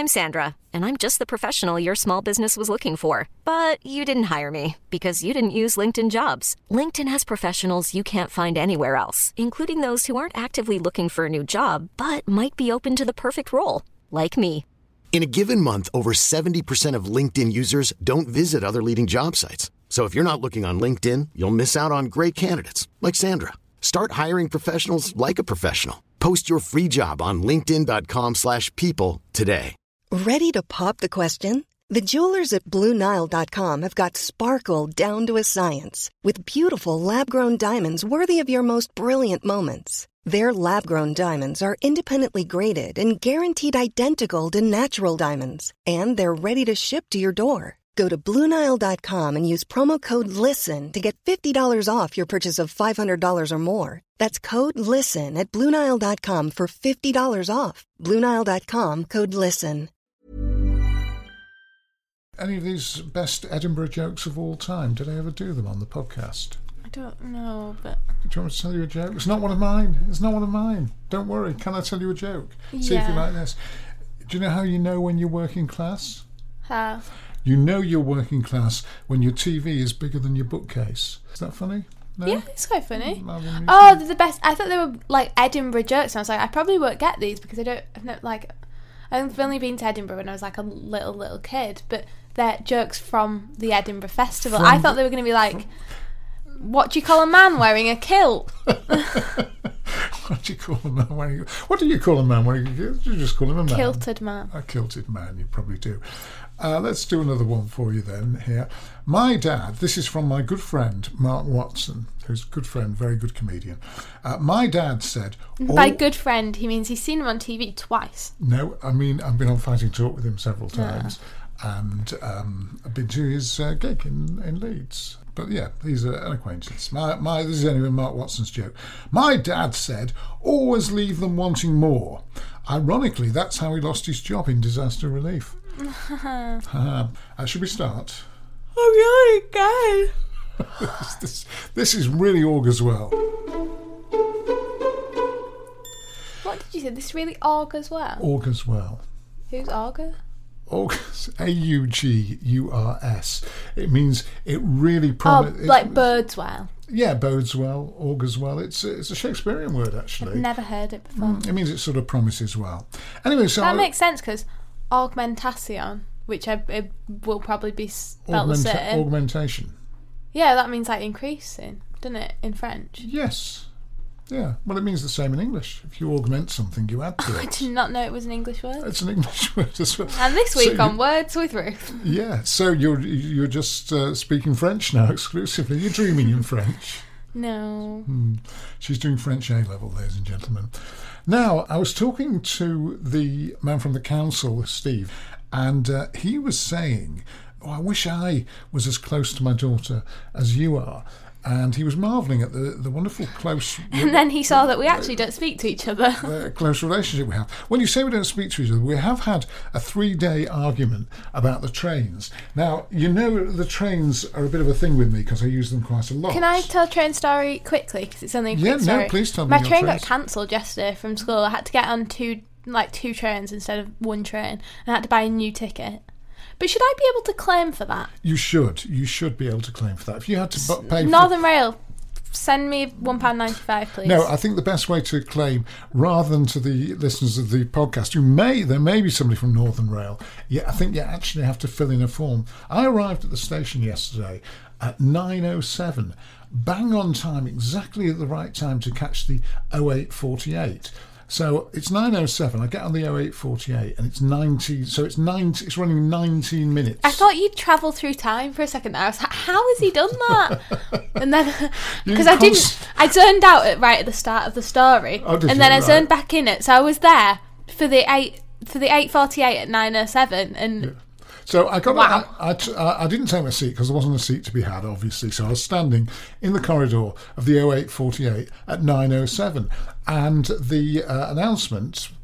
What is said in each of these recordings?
I'm Sandra, and I'm just the professional your small business was looking for. But you didn't hire me because you didn't use LinkedIn Jobs. LinkedIn has professionals you can't find anywhere else, including those who aren't actively looking for a new job, but might be open to the perfect role, like me. In a given month, over 70% of LinkedIn users don't visit other leading job sites. So if you're not looking on LinkedIn, you'll miss out on great candidates like Sandra. Start hiring professionals like a professional. Post your free job on linkedin.com/people today. Ready to pop the question? The jewelers at BlueNile.com have got sparkle down to a science with beautiful lab-grown diamonds worthy of your most brilliant moments. Their lab-grown diamonds are independently graded and guaranteed identical to natural diamonds, and they're ready to ship to your door. Go to BlueNile.com and use promo code LISTEN to get $50 off your purchase of $500 or more. That's code LISTEN at BlueNile.com for $50 off. BlueNile.com, code LISTEN. Any of these best Edinburgh jokes of all time, did I ever do them on the podcast? I don't know, but... Do you want me to tell you a joke? It's not one of mine. It's not one of mine. Don't worry. Can I tell you a joke? Yeah. See if you like this. Do you know how you know when you're working class? How? You know you're working class when your TV is bigger than your bookcase. Is that funny? No? Yeah, it's quite funny. Oh, they're the best. I thought they were like Edinburgh jokes, and I was like, I probably won't get these because I've only been to Edinburgh when I was like a little kid, but they're jokes from the Edinburgh Festival. I thought they were going to be like, what do you call a man wearing a kilt? What do you call a man wearing? What do you call a man wearing a kilt? You just call him a man. Kilted man. A kilted man, you probably do. Let's do another one for you then here. My dad, this is from my good friend Mark Watson, who's a good friend, very good comedian. My dad said... By good friend, he means he's seen him on TV twice. No, I mean, I've been on Fighting Talk with him several times, and I've been to his gig in Leeds. But yeah, he's an acquaintance. This is anyway Mark Watson's joke. My dad said, always leave them wanting more. Ironically, that's how he lost his job in disaster relief. Should we start? I'm really good. This is really augurs well. What did you say? This really augurs well? Augurs well. Who's augur? Augurs, A-U-G-U-R-S. It means it really... like birds well. Yeah, bodes well, augurs well. It's a Shakespearean word, actually. I've never heard it before. It means it sort of promises well. Anyway, so... That makes sense, because augmentation, which it will probably be spelled the same. Augmentation. Yeah, that means like increasing, doesn't it, in French? Yes. Yeah, well, it means the same in English. If you augment something, you add to it. I did not know it was an English word. It's an English word as well. And this week on Words with Ruth. Yeah, so you're just speaking French now exclusively. You're dreaming in French. No. She's doing French A-level, ladies and gentlemen. Now, I was talking to the man from the council, Steve, and he was saying, I wish I was as close to my daughter as you are. And he was marvelling at the wonderful close... And then he saw that we actually don't speak to each other. Close relationship we have. When you say we don't speak to each other, we have had a 3-day argument about the trains. Now, you know the trains are a bit of a thing with me because I use them quite a lot. Can I tell a train story quickly? Because it's only a quick story. No, please tell me. My train got cancelled yesterday from school. I had to get on two trains instead of one train. And I had to buy a new ticket. But should I be able to claim for that? You should. You should be able to claim for that. If you had to pay Northern Rail, send me £1.95, please. No, I think the best way to claim, rather than to the listeners of the podcast, there may be somebody from Northern Rail. Yeah, I think you actually have to fill in a form. I arrived at the station yesterday at 9:07, bang on time, exactly at the right time to catch the 0848. So it's 9:07. I get on the 0848 and it's 90. So it's running 19 minutes. I thought you'd travel through time for a second there. I was like, how has he done that? And then because I zoned out right at the start of the story, and then I zoned back in it. So I was there for the 8:48 at 9:07, and. Yeah. So I got. Wow. I didn't take my seat because there wasn't a seat to be had, obviously. So I was standing in the corridor of the 0848 at 9:07, and the announcement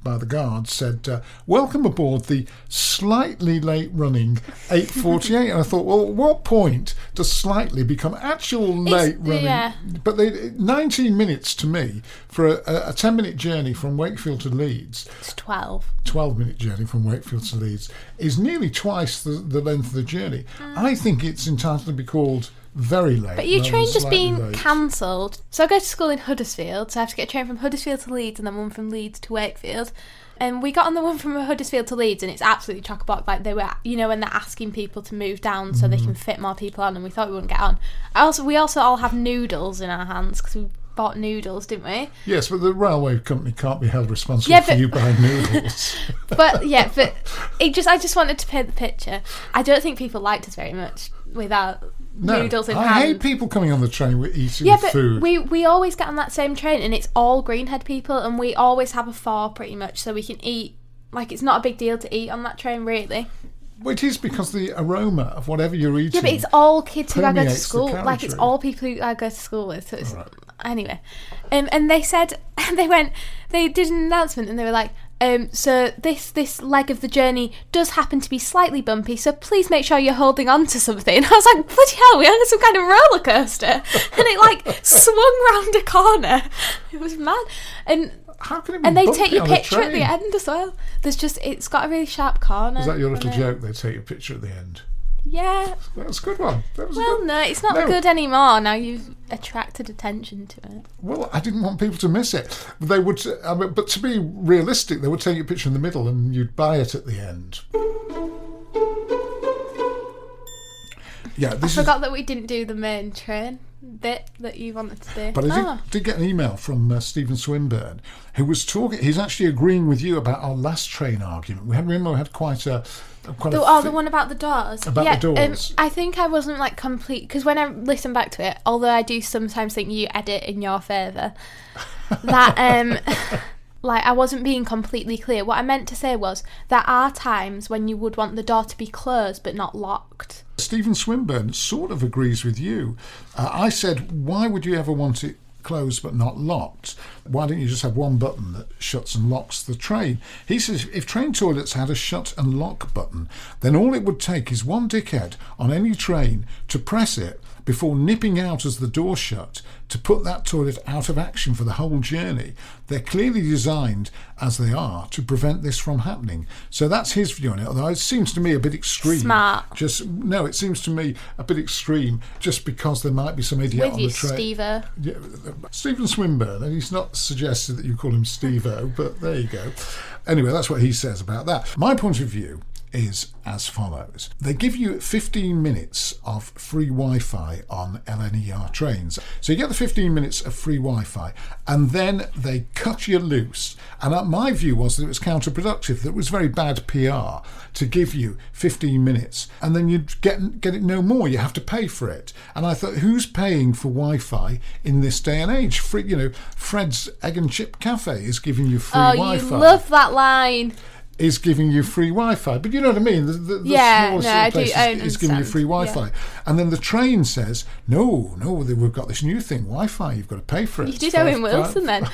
by the guards said, welcome aboard the slightly late running 8:48. And I thought, well, at what point does slightly become actual late running? Yeah. But 19 minutes to me for a 10-minute journey from Wakefield to Leeds. It's 12. 12-minute journey from Wakefield to Leeds is nearly twice the length of the journey. I think it's entitled to be called very late. But your train just being late. cancelled. So I go to school in Huddersfield, so I have to get a train from Huddersfield to Leeds and then one from Leeds to Wakefield. And we got on the one from Huddersfield to Leeds, and it's absolutely chock-a-block. Like, they were, you know, when they're asking people to move down so they can fit more people on, and we thought we wouldn't get on. We also all have noodles in our hands, because we bought noodles, didn't we? Yes, but the railway company can't be held responsible for you buying noodles. but I just wanted to paint the picture. I don't think people liked us very much without noodles in hand. I hate people coming on the train with eating food. We always get on that same train, and it's all Greenhead people, and we always have a 4 pretty much, so we can eat. Like, it's not a big deal to eat on that train, really. Well, it is, because the aroma of whatever you're eating. Yeah, but it's all kids who I go to permeates the school. Like, it's carriageway. all people who I go to school with. So it's, Right. Anyway, and they said they did an announcement, and they were like, so this leg of the journey does happen to be slightly bumpy, so please make sure you're holding on to something. And I was like, bloody hell, we're on some kind of roller coaster, and it like swung round a corner. It was mad. And How can it be they bumpy take your on a picture at the train? end as well. It's got a really sharp corner. Was that your little on it. joke? They take your picture at the end. Yeah. That's a good one. Well, no, it's not good anymore. Now you've attracted attention to it. Well, I didn't want people to miss it. They would, but to be realistic, they would take your picture in the middle and you'd buy it at the end. Yeah, I forgot that we didn't do the main train bit that you wanted to do. But I did get an email from Stephen Swinburne, who was talking. He's actually agreeing with you about our last train argument. We had quite a. The one about the doors. About the doors. I think I wasn't like complete, because when I listen back to it, although I do sometimes think you edit in your favour, that like I wasn't being completely clear. What I meant to say was there are times when you would want the door to be closed but not locked. Stephen Swinburne sort of agrees with you. I said, why would you ever want it closed but not locked? Why don't you just have one button that shuts and locks the train? He says if train toilets had a shut and lock button, then all it would take is one dickhead on any train to press it before nipping out as the door shut to put that toilet out of action for the whole journey. They're clearly designed as they are to prevent this from happening. So that's his view on it, although it seems to me a bit extreme. Smart. It seems to me a bit extreme just because there might be some idiot With on you, the train. Steve-o. Yeah, Stephen Swinburne, and he's not suggested that you call him Steve-o, but there you go. Anyway, that's what he says about that. My point of view is as follows. They give you 15 minutes of free Wi-Fi on LNER trains. So you get the 15 minutes of free Wi-Fi and then they cut you loose. And my view was that it was counterproductive, that it was very bad PR to give you 15 minutes and then you'd get it no more. You have to pay for it. And I thought, who's paying for Wi-Fi in this day and age? Free, Fred's Egg and Chip Cafe is giving you free Wi-Fi. Oh, you love that line. Is giving you free Wi-Fi, but you know what I mean. The smallest place is giving you free Wi-Fi, yeah. And then the train says, "No, we've got this new thing, Wi-Fi. You've got to pay for it." You did Owen Wilson then.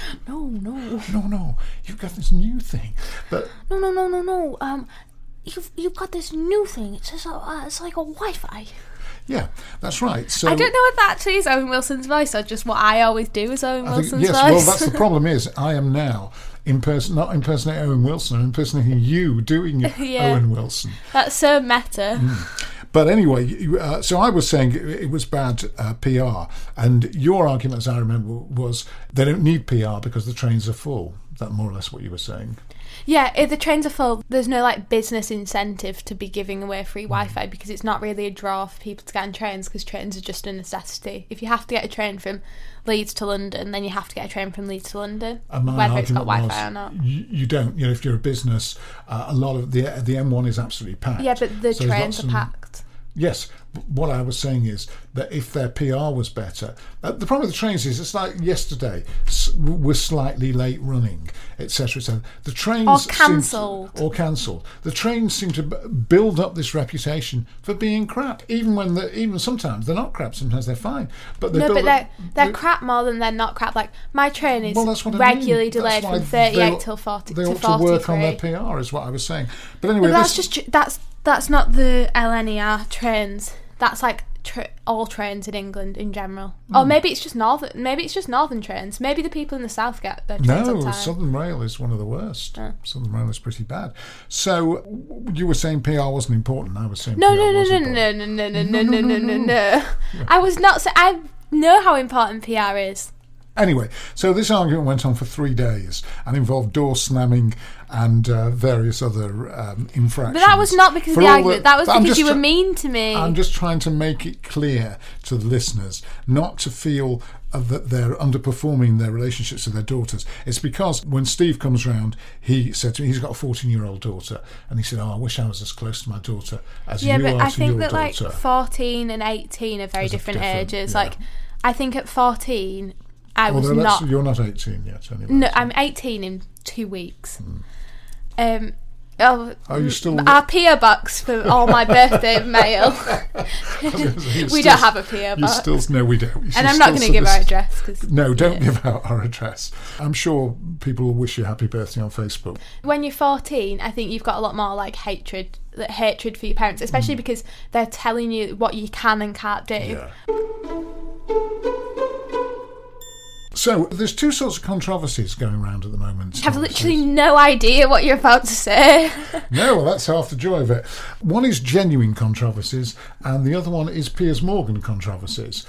No. You've got this new thing, but no. You've got this new thing. It says it's like a Wi-Fi. yeah, that's right. So I don't know if that actually is Owen Wilson's voice or just what I always do is Owen Wilson's voice. Well, that's the problem. Is I am now not impersonating Owen Wilson, I'm impersonating you doing Yeah. Owen Wilson. That's so meta. But anyway, so I was saying it was bad PR, and your argument, as I remember, was they don't need PR because the trains are full. Is that more or less what you were saying? Yeah, if the trains are full, there's no business incentive to be giving away free Wi-Fi because it's not really a draw for people to get on trains because trains are just a necessity. If you have to get a train from Leeds to London, then you have to get a train from Leeds to London, whether it's got Wi-Fi or not. You don't. If you're a business, a lot of the M1 is absolutely packed. Yeah, but the So there's trains lots are packed. Yes, what I was saying is that if their PR was better, the problem with the trains is it's like yesterday was slightly late running, etc., etc. The trains or cancelled. The trains seem to build up this reputation for being crap, even sometimes they're not crap. Sometimes they're fine, but they're crap more than they're not crap. Like my train is regularly delayed from 38 till 40 they to ought 43. to work on their PR, is what I was saying. But anyway, that's not the LNER trains. That's like all trains in England in general. Or maybe it's just northern trains. Maybe the people in the south get their trains on time. No, Southern Rail is one of the worst. Southern Rail is pretty bad. So you were saying PR wasn't important. I was saying No. I was not. I know how important PR is. Anyway, so this argument went on for 3 days and involved door slamming and various other infractions. But that was not because of the argument. That was because you were mean to me. I'm just trying to make it clear to the listeners not to feel that they're underperforming their relationships with their daughters. It's because when Steve comes round, he said to me, he's got a 14-year-old daughter, and he said, I wish I was as close to my daughter as you are to your daughter. Yeah, but I think that like 14 and 18 are very different ages. Yeah. Like, I think at 14... You're not 18 yet, anyway. No, I'm 18 in 2 weeks. Are you still... Our PO box for all my birthday mail. We don't have a PO box. No, we don't. And I'm not going to give our address. No, don't give out our address. I'm sure people will wish you happy birthday on Facebook. When you're 14, I think you've got a lot more like hatred for your parents, especially because they're telling you what you can and can't do. Yeah. So, there's two sorts of controversies going around at the moment. I have literally no idea what you're about to say. No, well, that's half the joy of it. One is genuine controversies, and the other one is Piers Morgan controversies.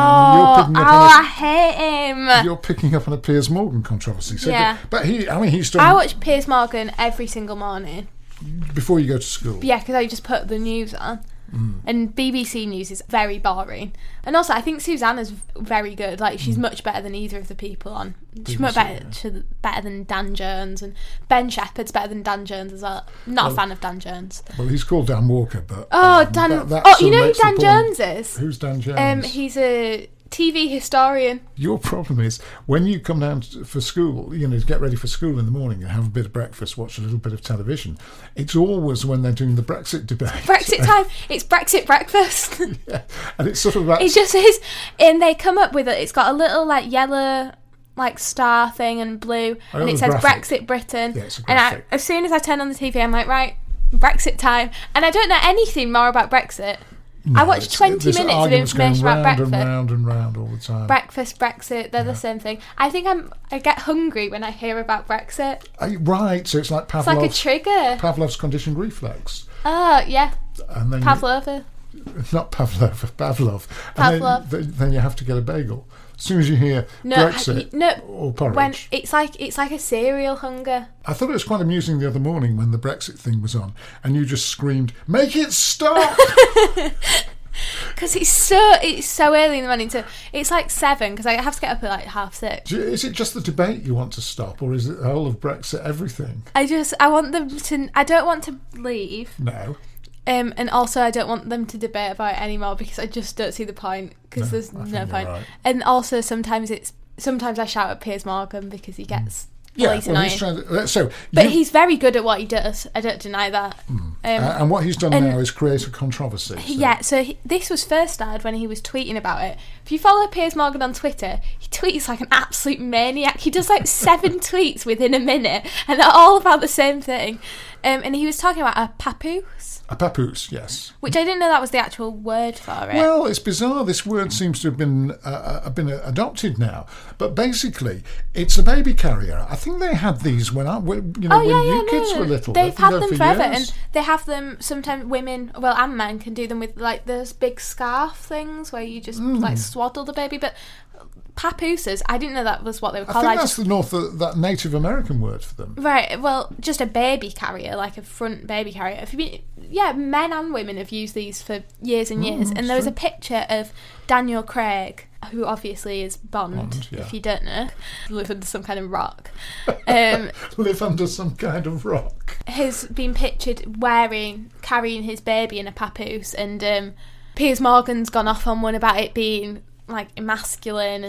I hate him. You're picking up on a Piers Morgan controversy. So yeah. But he's done... I watch Piers Morgan every single morning. Before you go to school? Yeah, because I just put the news on. And BBC News is very boring. And also, I think Susanna's very good. Like, she's much better than either of the people on. She's much better than Dan Jones, and Ben Shepherd's better than Dan Jones as well. Not a fan of Dan Jones. Well, he's called Dan Walker, but you know who Dan Jones is? Who's Dan Jones? He's a TV historian. Your problem is when you come down for school, to get ready for school in the morning and have a bit of breakfast, watch a little bit of television. It's always when they're doing the Brexit debate. Brexit time. It's Brexit breakfast. Yeah, and it's sort of like... It just is. And they come up with it. It's got a little like yellow like star thing and blue, and it says graphic. Brexit Britain. Yeah, it's a graphic. And as soon as I turn on the TV, I'm like, right, Brexit time. And I don't know anything more about Brexit. No, I watched 20 minutes of information about breakfast. Round and round all the time. Breakfast, Brexit, they're the same thing. I think I get hungry when I hear about Brexit. Right, so it's like Pavlov's... It's like a trigger. Pavlov's conditioned reflex. Oh, yeah. And then Pavlova. Not Pavlov, Pavlov. And then you have to get a bagel. As soon as you hear Brexit or porridge. When it's like a cereal hunger. I thought it was quite amusing the other morning when the Brexit thing was on and you just screamed, "Make it stop!" Because it's so early in the morning. It's like 7 because I have to get up at like 6:30. Is it just the debate you want to stop, or is it the whole of Brexit, everything? I want them to... I don't want to leave. No. And also, I don't want them to debate about it anymore because I just don't see the point. Because there's no point. Right. And also, sometimes I shout at Piers Morgan because he gets he's annoying. He's very good at what he does. I don't deny that. And what he's done now is create a controversy. So. Yeah. So this was first started when he was tweeting about it. If you follow Piers Morgan on Twitter, he tweets like an absolute maniac. He does like 7 tweets within a minute, and they're all about the same thing. And he was talking about a papoose. A papoose, yes. Which I didn't know that was the actual word for it. Well, it's bizarre. This word seems to have been adopted now. But basically, it's a baby carrier. I think they had these when you kids were little. They've had them forever, and they have them sometimes. Women, and men can do them with like those big scarf things where you just like swaddle the baby. But papooses, I didn't know that was what they were called. I think that's that Native American word for them. Right, well, just a baby carrier, like a front baby carrier. men and women have used these for years and years. And there was a picture of Daniel Craig, who obviously is Bond, if you don't know, live under some kind of rock. Live under some kind of rock. Has been pictured carrying his baby in a papoose, and Piers Morgan's gone off on one about it being like emasculating,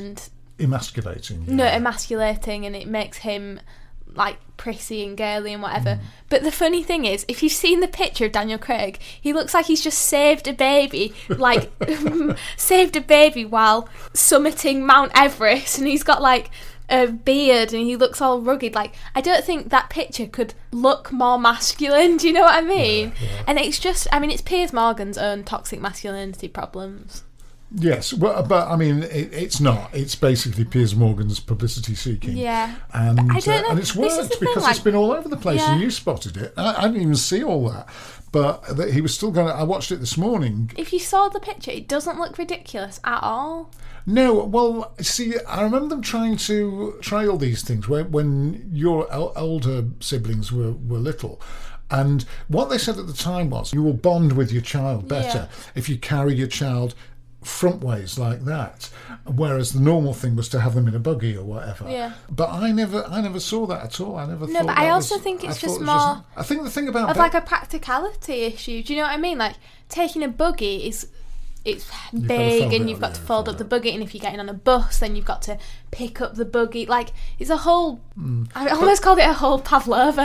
and it makes him like prissy and girly and whatever. But the funny thing is, if you've seen the picture of Daniel Craig, he looks like he's just saved a baby, like saved a baby while summiting Mount Everest, and he's got like a beard and he looks all rugged. Like, I don't think that picture could look more masculine, do you know what I mean? And it's just, I mean, it's Piers Morgan's own toxic masculinity problems. Yes, well, but I mean, it's not. It's basically Piers Morgan's publicity seeking. Yeah. And, I don't know. And it's worked because it's been all over the place and you spotted it. I didn't even see all that. But he was still going to... I watched it this morning. If you saw the picture, it doesn't look ridiculous at all. No, well, see, I remember them trying to trail these things when your older siblings were little. And what they said at the time was, you will bond with your child better if you carry your child front ways like that, whereas the normal thing was to have them in a buggy or whatever. Yeah. But I never saw that at all. I never thought. No, but I also think it's just more. I think the thing about of like a practicality issue. Do you know what I mean? Like taking a buggy it's big and you've got to fold up the buggy, and if you're getting on a bus then you've got to pick up the buggy. Like it's a whole I almost called it a whole palaver.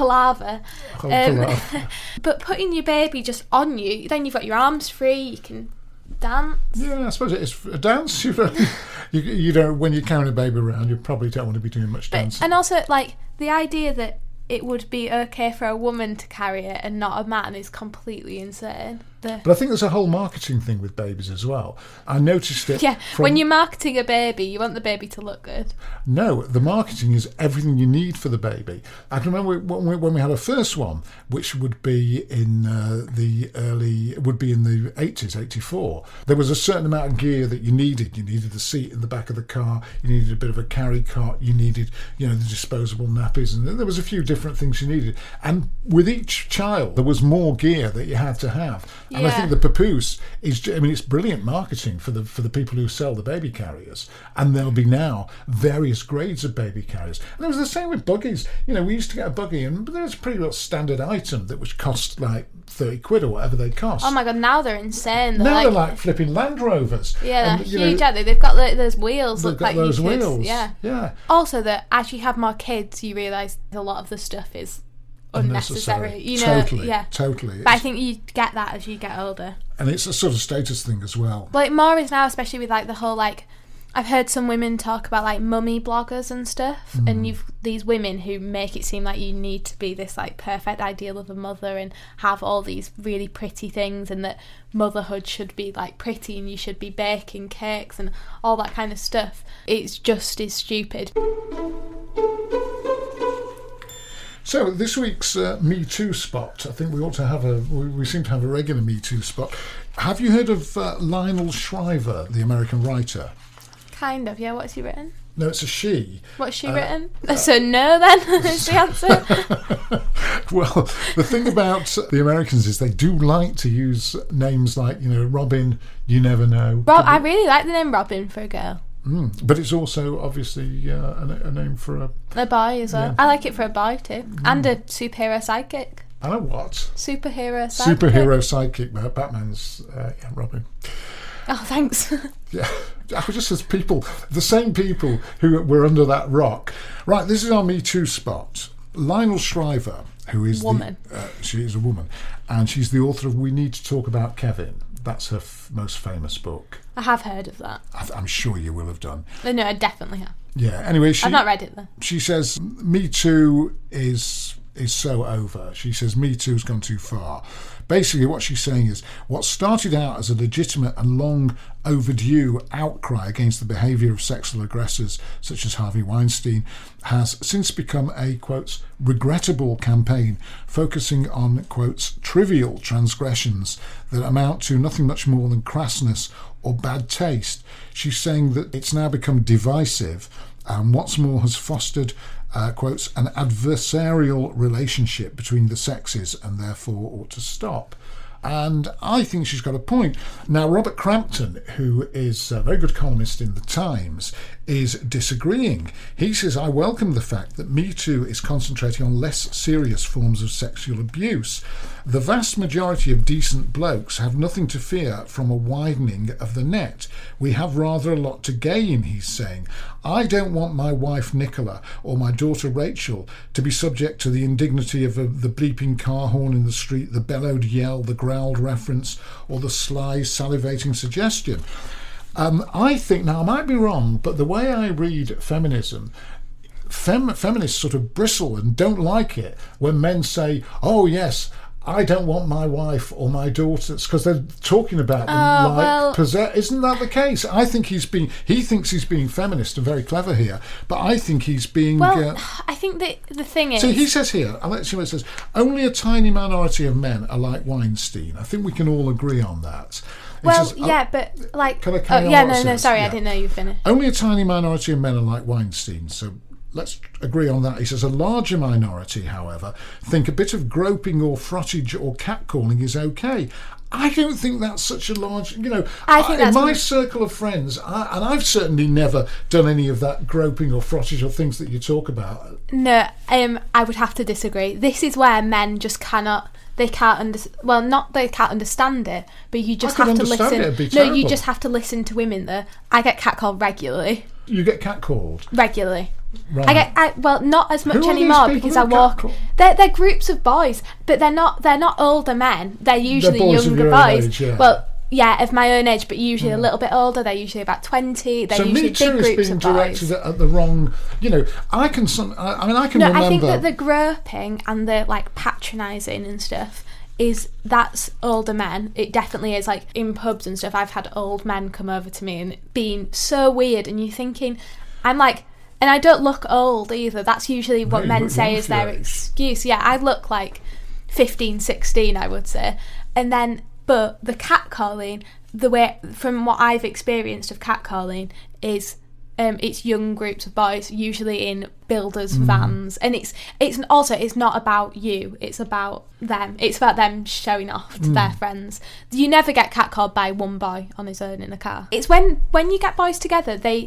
But putting your baby just on you, then you've got your arms free, you can dance. Yeah, I suppose it is a dance. You don't, when you're carrying a baby around, you probably don't want to be doing much dancing. And also, like, the idea that it would be okay for a woman to carry it and not a man is completely insane. But I think there's a whole marketing thing with babies as well. I noticed it. Yeah, when you're marketing a baby, you want the baby to look good. No, the marketing is everything you need for the baby. I can remember when we had our first one, which would be in the 80s, 84. There was a certain amount of gear that you needed. You needed the seat in the back of the car. You needed a bit of a carry cot. You needed, the disposable nappies, and there was a few different things you needed. And with each child, there was more gear that you had to have. And I think the papoose is, it's brilliant marketing for the people who sell the baby carriers. And there'll be now various grades of baby carriers. And it was the same with buggies. We used to get a buggy, and there was a pretty little standard item that would cost like 30 quid or whatever they cost. Oh my God, now they're insane. They're like flipping Land Rovers. Yeah, they're huge, aren't they? They've got those wheels. They've got those wheels. Yeah. Also, that as you have more kids, you realise a lot of the stuff is unnecessary. Totally. But I think you get that as you get older. And it's a sort of status thing as well. Like more is now, especially with like the whole like, I've heard some women talk about like mummy bloggers and stuff, and you've these women who make it seem like you need to be this like perfect ideal of a mother and have all these really pretty things, and that motherhood should be like pretty and you should be baking cakes and all that kind of stuff. It's just as stupid. So this week's Me Too spot, I think we ought to have we seem to have a regular Me Too spot. Have you heard of Lionel Shriver, the American writer? Kind of, yeah. What's he written? No, it's a she. What's she written? So no, then, is the answer. Well, the thing about the Americans is they do like to use names like, Robin, you never know. I really like the name Robin for a girl. But it's also obviously a name for a boy as well. Yeah. I like it for a boy too. And a superhero sidekick. And a what? Superhero sidekick. Superhero sidekick. Batman's Robin. Oh, thanks. Yeah, just as the same people who were under that rock. Right, this is our Me Too spot. Lionel Shriver, who is woman. She is a woman, and she's the author of We Need to Talk About Kevin. That's her most famous book. I have heard of that. I'm sure you will have done. No, I definitely have. Yeah. Anyway, I've not read it though. She says Me Too is so over. She says Me Too's gone too far. Basically, what she's saying is what started out as a legitimate and long overdue outcry against the behaviour of sexual aggressors such as Harvey Weinstein has since become a, quotes, regrettable campaign focusing on, quotes, trivial transgressions that amount to nothing much more than crassness or bad taste. She's saying that it's now become divisive And what's more, has fostered, quotes, an adversarial relationship between the sexes and therefore ought to stop. And I think she's got a point. Now, Robert Crampton, who is a very good columnist in The Times, is disagreeing. He says, I welcome the fact that Me Too is concentrating on less serious forms of sexual abuse. The vast majority of decent blokes have nothing to fear from a widening of the net. We have rather a lot to gain, he's saying. I don't want my wife Nicola or my daughter Rachel to be subject to the indignity of the bleeping car horn in the street, the bellowed yell, the growled reference, or the sly salivating suggestion. I think, now I might be wrong, but the way I read feminism, feminists sort of bristle and don't like it when men say, oh yes, I don't want my wife or my daughters, because they're talking about them isn't that the case? I think he thinks he's being feminist and very clever here, but I think he's being... Well, I think that the thing is... So he says here, I'll let you see what it says, only a tiny minority of men are like Weinstein. I think we can all agree on that. Well, says, yeah, but like... Can I carry on? No, sorry, yeah. I didn't know you finished. Only a tiny minority of men are like Weinstein, so let's agree on that. He says a larger minority, however, think a bit of groping or frottage or catcalling is okay. I don't think that's such a large... I think in my circle of friends, and I've certainly never done any of that groping or frottage or things that you talk about. No, I would have to disagree. This is where men just cannot... They can't understand. Well, not they can't understand it, but you just have to listen. You just have to listen to women. There, I get catcalled regularly. You get catcalled regularly. Right. Well, not as much anymore because I walk. They're groups of boys, but they're not older men. They're usually younger boys. Age, yeah. Well, yeah, of my own age, but usually a little bit older. They're usually about 20. They're usually big groups of boys. So Me Too is being directed at the wrong. I can remember. I think that the groping and the patronising and stuff that's older men. It definitely is. Like in pubs and stuff, I've had old men come over to me and being so weird, and you're thinking, I'm like. And I don't look old either. That's usually what men say is their excuse. Yeah, I look like 15, 16, I would say. And then, but the catcalling, the way, from what I've experienced of catcalling, is it's young groups of boys, usually in builders' vans. And it's not about you, it's about them. It's about them showing off to their friends. You never get catcalled by one boy on his own in a car. It's when you get boys together, they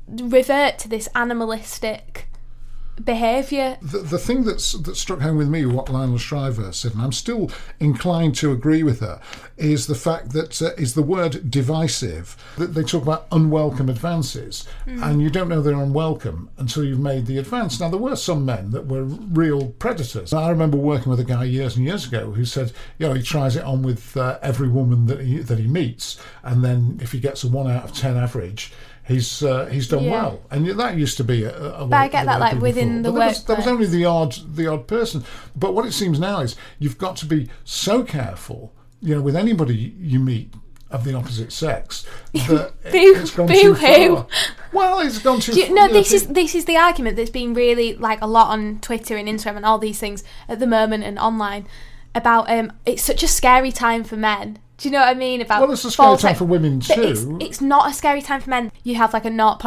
revert to this animalistic behaviour. The thing that struck home with me, what Lionel Shriver said, and I'm still inclined to agree with her, is the fact that is the word divisive. That they talk about unwelcome advances, and you don't know they're unwelcome until you've made the advance. Now, there were some men that were real predators. I remember working with a guy years and years ago who said, he tries it on with every woman that he meets, and then if he gets a 1 out of 10 average, he's done well, and that used to be a but I get that within the work. That was only the odd person. But what it seems now is you've got to be so careful, with anybody you meet of the opposite sex that it's gone too far. Well, it's gone too far. No, this is the argument that's been really a lot on Twitter and Instagram and all these things at the moment and online about it's such a scary time for men. Do you know what I mean? Well, it's a scary time for women too. It's not a scary time for men. You have a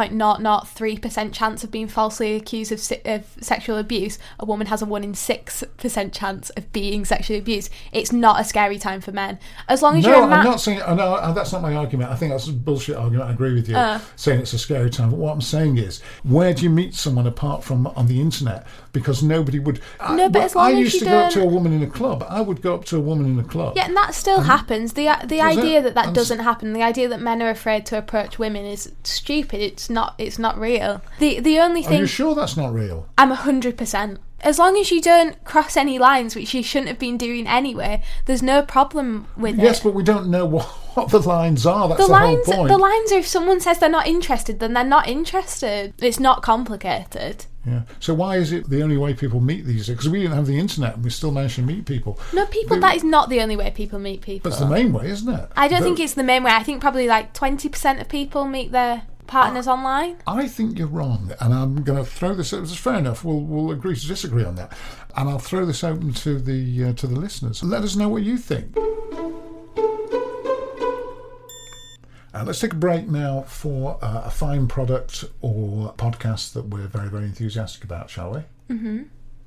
0.003% chance of being falsely accused of sexual abuse. A woman has a 1 in 6% chance of being sexually abused. It's not a scary time for men. As long as you're a man... No, I'm not saying... No, that's not my argument. I think that's a bullshit argument. I agree with you, saying it's a scary time. But what I'm saying is, where do you meet someone apart from on the internet? Because nobody would... but as long as I used to go up to a woman in a club. I would go up to a woman in a club. Yeah, and that still happens. The idea that doesn't happen, the idea that men are afraid to approach women is stupid. It's not real. The only thing... Are you sure that's not real? I'm 100%. As long as you don't cross any lines, which you shouldn't have been doing anyway, there's no problem with it. Yes, but we don't know what the lines are. That's the whole point. The lines are, if someone says they're not interested, then they're not interested. It's not complicated. Yeah. So why is it the only way people meet these days? Because we didn't have the internet and we still managed to meet people. No, that is not the only way people meet people. But it's the main way, isn't it? I don't think it's the main way. I think probably 20% of people meet their partners online. I think you're wrong, and I'm going to throw this. It's fair enough. We'll agree to disagree on that, and I'll throw this open to the listeners. Let us know what you think. Let's take a break now for a fine product or podcast that we're very, very enthusiastic about, shall we? Mm-hmm.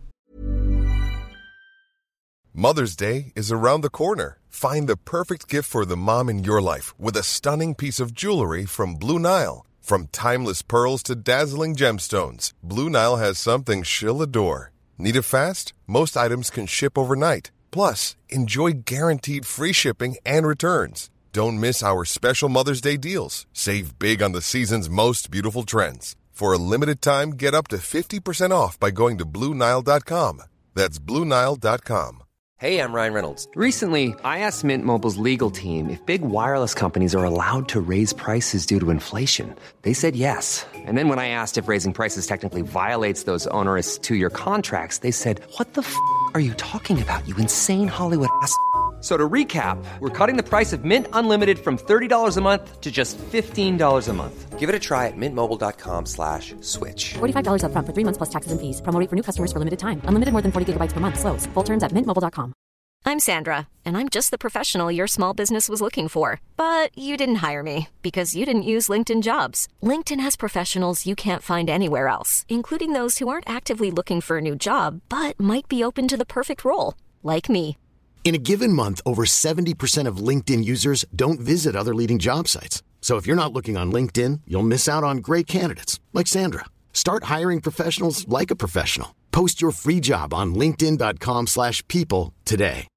Mother's Day is around the corner. Find the perfect gift for the mom in your life with a stunning piece of jewelry from Blue Nile. From timeless pearls to dazzling gemstones, Blue Nile has something she'll adore. Need it fast? Most items can ship overnight. Plus, enjoy guaranteed free shipping and returns. Don't miss our special Mother's Day deals. Save big on the season's most beautiful trends. For a limited time, get up to 50% off by going to BlueNile.com. That's BlueNile.com. Hey, I'm Ryan Reynolds. Recently, I asked Mint Mobile's legal team if big wireless companies are allowed to raise prices due to inflation. They said yes. And then when I asked if raising prices technically violates those onerous 2-year contracts, they said, "What the f*** are you talking about, you insane Hollywood ass?" So to recap, we're cutting the price of Mint Unlimited from $30 a month to just $15 a month. Give it a try at mintmobile.com/switch. $45 up front for 3 months plus taxes and fees. Promo rate for new customers for limited time. Unlimited more than 40 gigabytes per month. Slows full terms at mintmobile.com. I'm Sandra, and I'm just the professional your small business was looking for. But you didn't hire me because you didn't use LinkedIn Jobs. LinkedIn has professionals you can't find anywhere else, including those who aren't actively looking for a new job, but might be open to the perfect role, like me. In a given month, over 70% of LinkedIn users don't visit other leading job sites. So if you're not looking on LinkedIn, you'll miss out on great candidates like Sandra. Start hiring professionals like a professional. Post your free job on linkedin.com/people today.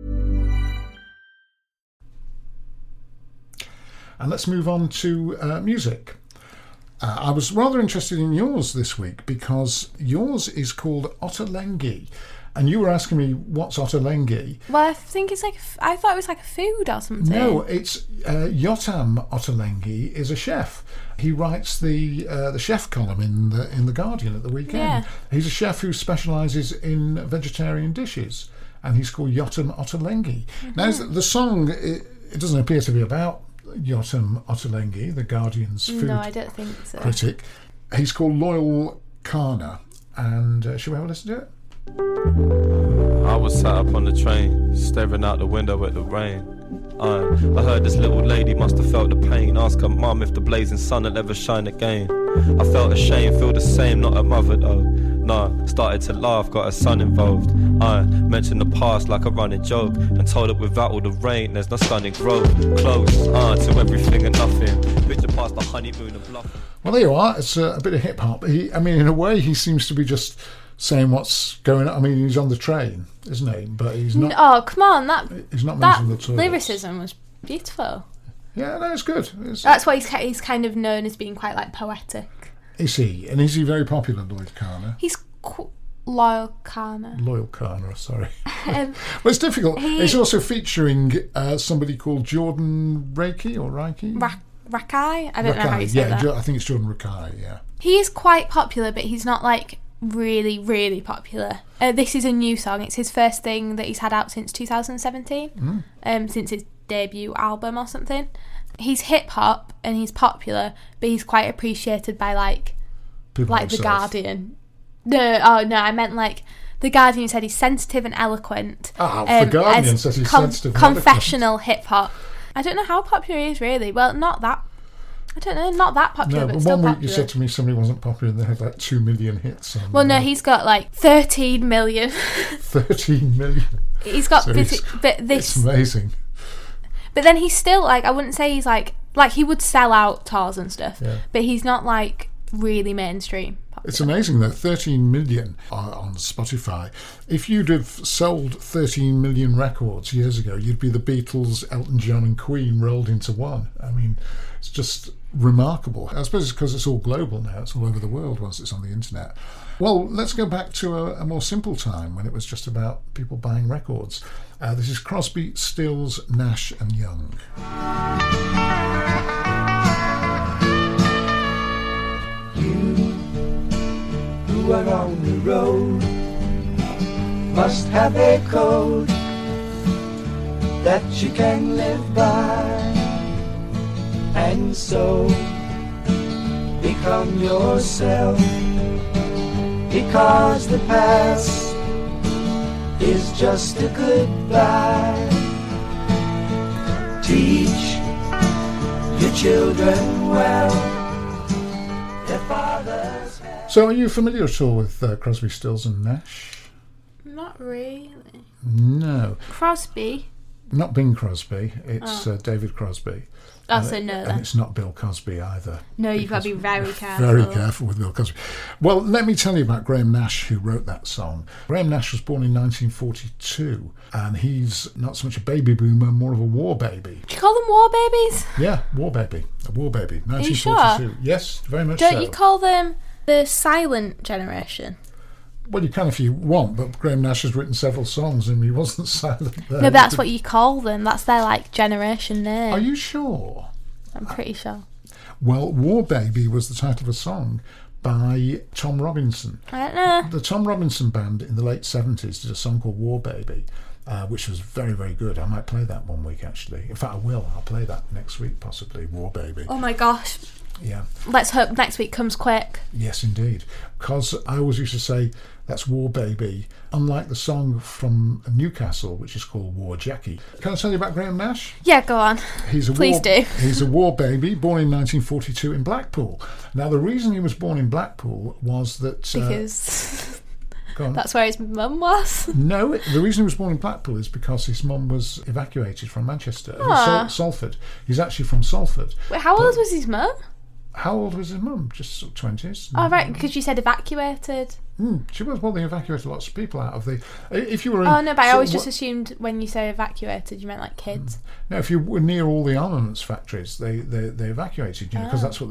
And let's move on to music. I was rather interested in yours this week because yours is called Ottolenghi. And you were asking me, what's Ottolenghi? Well, I think it's like, I thought it was like a food or something. No, it's Yotam Ottolenghi is a chef. He writes the chef column in the Guardian at the weekend. Yeah. He's a chef who specialises in vegetarian dishes, and he's called Yotam Ottolenghi. Mm-hmm. Now, the song, it doesn't appear to be about Yotam Ottolenghi, the Guardian's food No, I don't think so. critic. He's called Loyal Kana, and shall we have a listen to it? I was sat up on the train, staring out the window at the rain. I heard this little lady must have felt the pain. Ask her mum if the blazing sun will ever shine again. I felt ashamed, feel the same, not her mother though. Nah, started to laugh, got her son involved. I mentioned the past like a running joke, and told her without all the rain, there's no sun in growth. Close, to everything and nothing. Picture past the honeymoon and bluffing. Well, there you are. It's a bit of hip hop. In a way, he seems to be just saying what's going on. I mean, he's on the train, isn't he? But he's not. Oh, come on! He's not that mentioning the toilets. lyricism was beautiful. Yeah, no, it's good. That's why he's kind of known as being quite like poetic. Is he? And is he very popular, Lloyd Kana? He's Loyal Kana. Loyal Kana, sorry. Well, it's difficult. It's also featuring somebody called Jordan Rakei or Raiki? Rakai? I don't know how you say that. I think it's Jordan Rakai, yeah. He is quite popular, but he's not like really, really popular. This is a new song. It's his first thing that he's had out since 2017, since his debut album or something. He's hip hop and he's popular, but he's quite appreciated by like people like themselves. The Guardian. No, I meant like The Guardian said he's sensitive and eloquent. The Guardian says he's sensitive and eloquent. Confessional hip hop. I don't know how popular he is really. Well, not that. I don't know, not that popular, but still one popular. week you said to me somebody wasn't popular and they had like 2 million hits. Well, no, he's got like 13 million. 13 million. He's got, so but this. It's amazing. But then he's still like, I wouldn't say he's like he would sell out tours and stuff, but he's not like really mainstream popular. It's amazing though, 13 million on Spotify. If you'd have sold 13 million records years ago, you'd be the Beatles, Elton John and Queen rolled into one. I mean, it's just remarkable. I suppose it's because it's all global now. It's all over the world once it's on the internet. Well, let's go back to a more simple time when it was just about people buying records. This is Crosby, Stills, Nash and Young. You who are on the road must have a code that you can live by, and so become yourself, because the past is just a goodbye. Teach your children well. Their fathers. So, are you familiar at all with Crosby, Stills and Nash? Not really. No. Crosby? Not Bing Crosby, it's David Crosby. Oh, so no And then. it's not Bill Cosby either. No, you've got to be very careful. Very careful with Bill Cosby. Well, let me tell you about Graham Nash, who wrote that song. Graham Nash was born in 1942, and he's not so much a baby boomer, more of a war baby. Do you call them war babies? Yeah, war baby. A war baby. 1942. Are you sure? Yes, very much so. Don't you call them the silent generation? Well, you can if you want, but Graham Nash has written several songs and he wasn't silent there. No, but that's what you call them. That's their, like, generation name. Are you sure? I'm pretty sure. Well, War Baby was the title of a song by Tom Robinson. I don't know. The Tom Robinson Band in the late 70s did a song called War Baby, which was very, very good. I might play that one week, actually. In fact, I will. I'll play that next week, possibly, War Baby. Oh, my gosh. Yeah. Let's hope next week comes quick. Yes, indeed. Because I always used to say, that's War Baby, unlike the song from Newcastle, which is called War Jackie. Can I tell you about Graham Nash? Yeah, go on. Please do. He's a war baby, born in 1942 in Blackpool. Now, the reason he was born in Blackpool was that... Because go on. that's where his mum was. No, the reason he was born in Blackpool is because his mum was evacuated from Manchester. He was Salford. He's actually from Salford. Wait, how old was his mum? How old was his mum? Just sort of 20s. Oh, right, because you said evacuated. She was. Well, they evacuated lots of people out of the... If you were in... Oh, no, but I always just assumed when you say evacuated, you meant, like, kids. No, if you were near all the armaments factories, they evacuated you, because that's what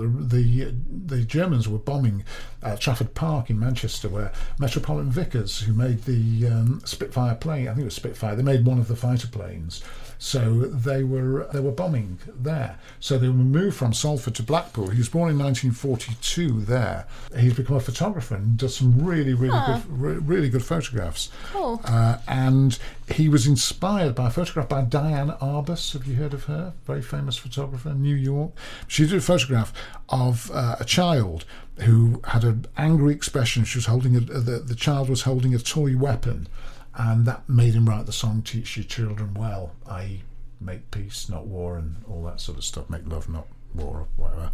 the Germans were bombing Trafford Park in Manchester, where Metropolitan Vickers, who made the Spitfire plane, I think it was Spitfire, they made one of the fighter planes. So they were bombing there. So they were moved from Salford to Blackpool. He was born in 1942 there. He's become a photographer and does some really good photographs. Cool. And he was inspired by a photograph by Diane Arbus. Have you heard of her? Very famous photographer in New York. She did a photograph of a child who had an angry expression. She was holding the child was holding a toy weapon. And that made him write the song Teach Your Children Well, i.e. make peace, not war, and all that sort of stuff. Make love, not war, or whatever.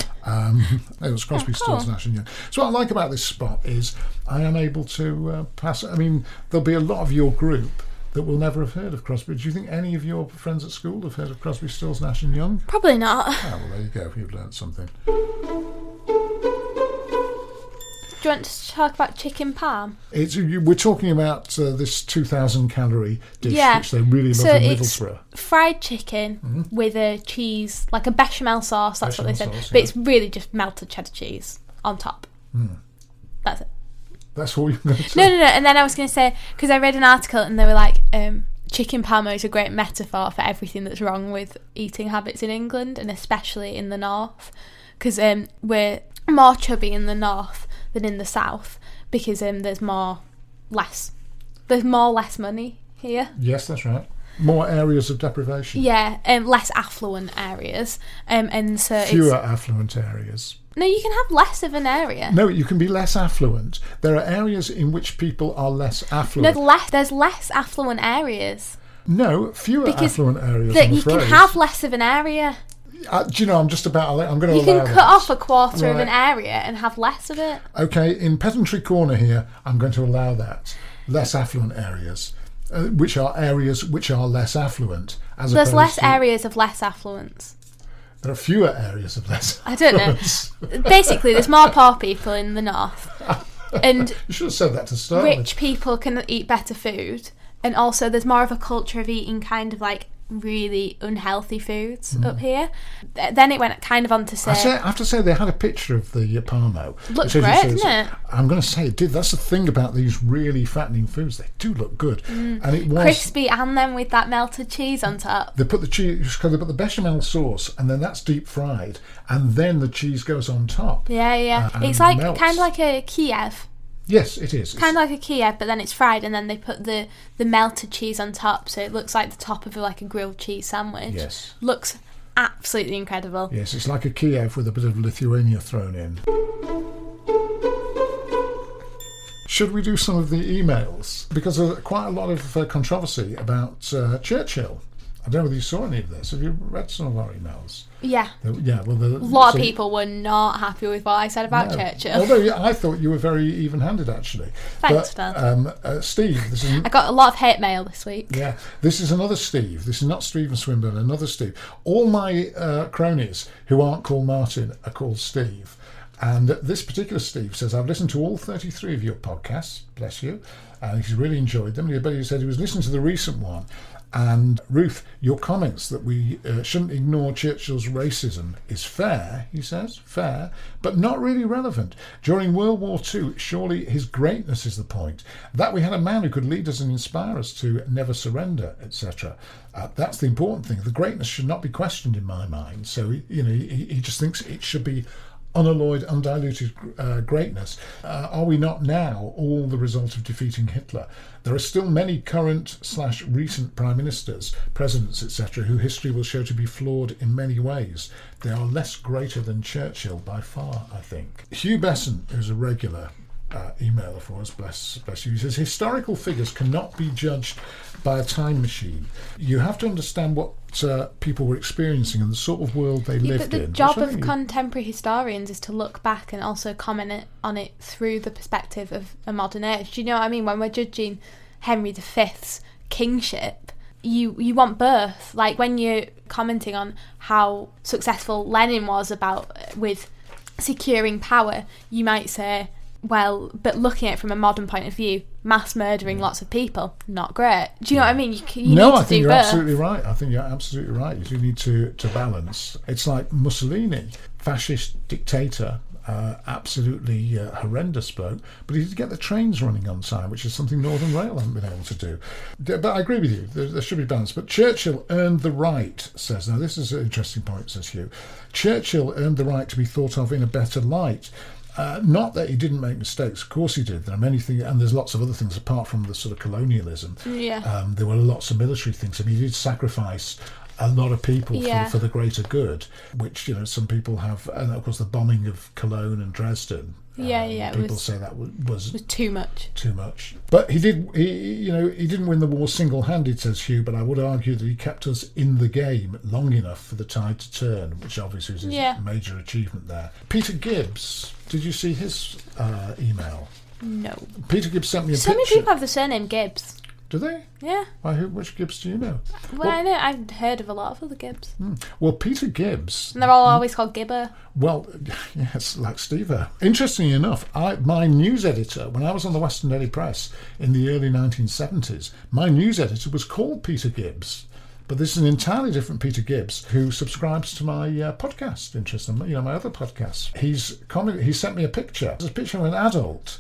It was Crosby, Stills, Nash and Young. So what I like about this spot is I am able to pass... I mean, there'll be a lot of your group that will never have heard of Crosby. Do you think any of your friends at school have heard of Crosby, Stills, Nash and Young? Probably not. Oh, well, there you go. You've learnt something. Do you want to talk about chicken palm? We're talking about this 2,000 calorie dish, which they really love in Middlesbrough. It's fried chicken with a cheese, like a bechamel sauce, that's what they said. Sauce, but it's really just melted cheddar cheese on top. That's it. That's all you're going to say? No. And then I was going to say, because I read an article and they were like, chicken parmo is a great metaphor for everything that's wrong with eating habits in England, and especially in the north. Because we're more chubby in the north than in the south, because there's less money here. Yes, that's right. More areas of deprivation. Yeah, less affluent areas, and so fewer affluent areas. No, you can have less of an area. No, you can be less affluent. There are areas in which people are less affluent. No, there's less affluent areas. No, fewer affluent areas. You can have less of an area. Do you know, I'm going to allow that. You can cut off a quarter of an area and have less of it. Okay, in Pedantry Corner here, I'm going to allow that. Less affluent areas, which are areas which are less affluent. There's less areas of less affluence. There are fewer areas of less I don't know. Basically, there's more poor people in the north. And you should have said that to start with. Rich people can eat better food. And also, there's more of a culture of eating kind of like really unhealthy foods up here. Then it went kind of on to say... I have to say, they had a picture of the Parmo. Looks great, doesn't it? I'm going to say it did. That's the thing about these really fattening foods. They do look good. And it was... crispy, and then with that melted cheese on top. They put the cheese, because they put the bechamel sauce, and then that's deep fried, and then the cheese goes on top. Yeah. It's like melts. Kind of like a Kiev. Yes, it is. It's kind of like a Kiev, but then it's fried, and then they put the melted cheese on top, so it looks like the top of like a grilled cheese sandwich. Yes. Looks absolutely incredible. Yes, it's like a Kiev with a bit of Lithuania thrown in. Should we do some of the emails? Because there's quite a lot of controversy about Churchill I don't know whether you saw any of this. Have you read some of our emails? Yeah. Yeah, well, a lot of people were not happy with what I said about Churchill. Although I thought you were very even-handed, actually. Thanks, Phil. Steve, this is... I got a lot of hate mail this week. Yeah, this is another Steve. This is not Stephen Swinburne, another Steve. All my cronies who aren't called Martin are called Steve. And this particular Steve says, I've listened to all 33 of your podcasts, bless you, and he's really enjoyed them. But he said he was listening to the recent one. And Ruth, your comments that we shouldn't ignore Churchill's racism is fair, he says, fair, but not really relevant. During World War II, surely his greatness is the point. That we had a man who could lead us and inspire us to never surrender, etc. That's the important thing. The greatness should not be questioned in my mind. So, he just thinks it should be unalloyed, undiluted greatness. Are we not now all the result of defeating Hitler? There are still many current/recent prime ministers, presidents, etc., who history will show to be flawed in many ways. They are less greater than Churchill by far, I think. Hugh Besson, who's a regular emailer for us, bless you, he says, historical figures cannot be judged by a time machine. You have to understand what people were experiencing and the sort of world they lived in. But the job of contemporary historians is to look back and also comment on it through the perspective of a modern age. Do you know what I mean? When we're judging Henry V's kingship, you want both. Like when you're commenting on how successful Lenin was with securing power, you might say, well, but looking at it from a modern point of view, mass murdering lots of people, not great. Do you know what I mean? You I think you're absolutely right. I think you're absolutely right. You do need to balance. It's like Mussolini, fascist dictator, absolutely horrendous bloke, but he did get the trains running on time, which is something Northern Rail haven't been able to do. But I agree with you, there should be balance. But Churchill earned the right, says, now this is an interesting point, says Hugh. Churchill earned the right to be thought of in a better light. Not that he didn't make mistakes, of course he did. There are many things, and there's lots of other things apart from the sort of colonialism. Yeah. There were lots of military things. I mean, he did sacrifice a lot of people for the greater good, which, some people have, and of course the bombing of Cologne and Dresden. People say that was too much. Too much. But he didn't win the war single-handed, says Hugh, but I would argue that he kept us in the game long enough for the tide to turn, which obviously is his major achievement there. Peter Gibbs, did you see his email? No. Peter Gibbs sent me a picture. So many people have the surname Gibbs. Do they? Yeah. Which Gibbs do you know? Well, I know. I've heard of a lot of other Gibbs. Well, Peter Gibbs... And they're all always called Gibber. Well, yes, like Steve-O. Interestingly enough, my news editor, when I was on the Western Daily Press in the early 1970s, my news editor was called Peter Gibbs. But this is an entirely different Peter Gibbs who subscribes to my podcast, interestingly, my other podcasts. He sent me a picture. It's a picture of an adult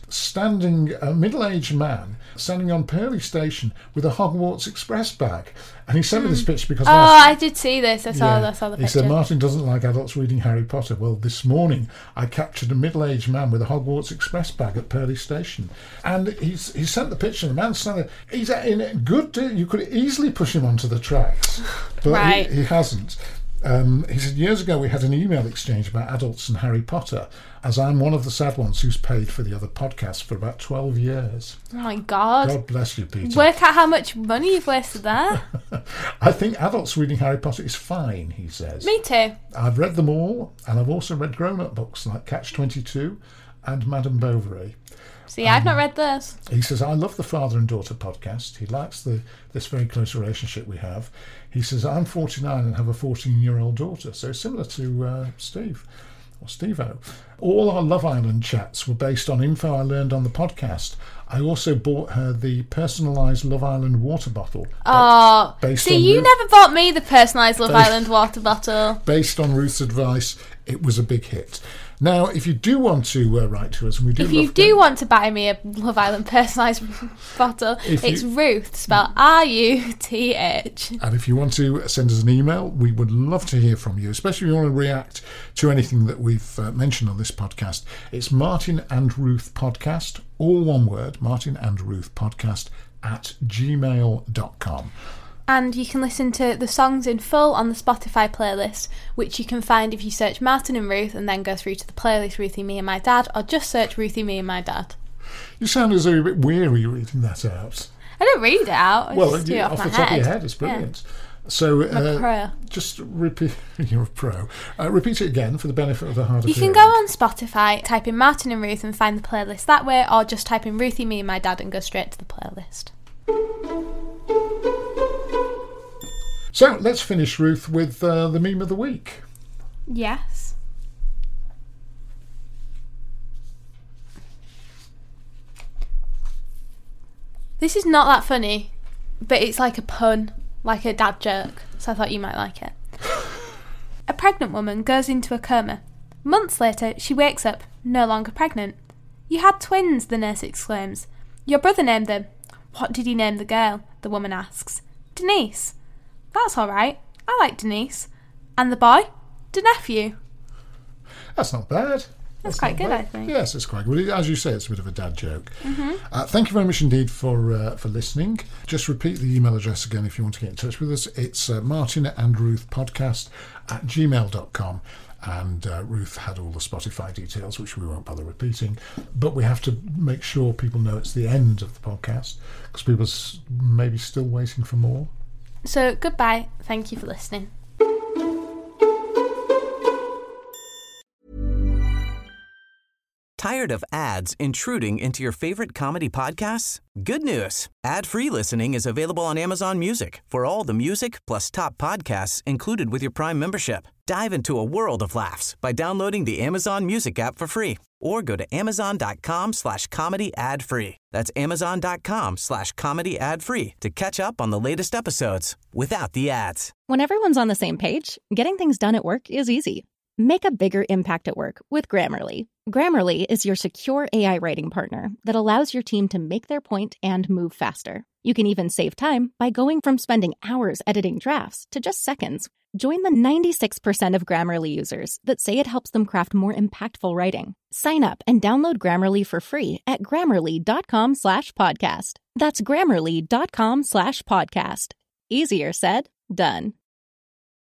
a middle-aged man standing on Purley Station with a Hogwarts Express bag. And he sent me this picture because... I did see this. I saw the picture. He said, Martin doesn't like adults reading Harry Potter. Well, this morning I captured a middle-aged man with a Hogwarts Express bag at Purley Station. And he sent the picture. The man's standing there. He's in good... You could easily push him onto the tracks. But right. he hasn't. He said, years ago we had an email exchange about adults and Harry Potter, as I'm one of the sad ones who's paid for the other podcasts for about 12 years. Oh my God. God bless you, Peter. Work out how much money you've wasted there. I think adults reading Harry Potter is fine, he says. Me too. I've read them all, and I've also read grown-up books like Catch-22 and Madame Bovary. See, I've not read this. He says, I love the father and daughter podcast. He likes this very close relationship we have. He says, I'm 49 and have a 14-year-old daughter, so similar to Steve, or Steve-O. All our Love Island chats were based on info I learned on the podcast. I also bought her the personalised Love Island water bottle. Oh, see, you never bought me the personalised Love Island water bottle. Based on Ruth's advice, it was a big hit. Now, if you do want to write to us, and we do. If you do want to buy me a Love Island personalised bottle, it's Ruth, spelled RUTH. And if you want to send us an email, we would love to hear from you, especially if you want to react to anything that we've mentioned on this podcast. It's Martin and Ruth Podcast, all one word, Martin and Ruth Podcast @gmail.com. And you can listen to the songs in full on the Spotify playlist, which you can find if you search Martin and Ruth and then go through to the playlist Ruthie, Me and My Dad, or just search Ruthie, Me and My Dad. You sound as though you're a bit weary reading that out. I don't read it out. I well, just do it off the my top head. of your head, it's brilliant. So I'm a pro. just repeat. You're a pro. Repeat it again for the benefit of the hard of You can hearing. go on Spotify, type in Martin and Ruth and find the playlist that way, or just type in Ruthie, me and my dad and go straight to the playlist. So let's finish, Ruth, with the meme of the week. Yes. This is not that funny, but it's like a pun, like a dad joke, so I thought you might like it. A pregnant woman goes into a coma. Months later, she wakes up, no longer pregnant. "You had twins," the nurse exclaims. "Your brother named them." "What did he name the girl?" the woman asks. "Denise." "That's all right. I like Denise." "And the boy?" "DeNephew." That's not bad. That's quite good, bad. I think. Yes, it's quite good. As you say, it's a bit of a dad joke. Thank you very much indeed for listening. Just repeat the email address again if you want to get in touch with us. It's martinandruthpodcast@gmail.com. And Ruth had all the Spotify details, which we won't bother repeating. But we have to make sure people know it's the end of the podcast, because people may be still waiting for more. So, goodbye. Thank you for listening. Tired of ads intruding into your favorite comedy podcasts? Good news. Ad-free listening is available on Amazon Music for all the music plus top podcasts included with your Prime membership. Dive into a world of laughs by downloading the Amazon Music app for free or go to amazon.com/comedy ad-free. That's amazon.com/comedy ad-free to catch up on the latest episodes without the ads. When everyone's on the same page, getting things done at work is easy. Make a bigger impact at work with Grammarly. Grammarly is your secure AI writing partner that allows your team to make their point and move faster. You can even save time by going from spending hours editing drafts to just seconds. Join the 96% of Grammarly users that say it helps them craft more impactful writing. Sign up and download Grammarly for free at Grammarly.com/podcast. That's Grammarly.com/podcast. Easier said, done.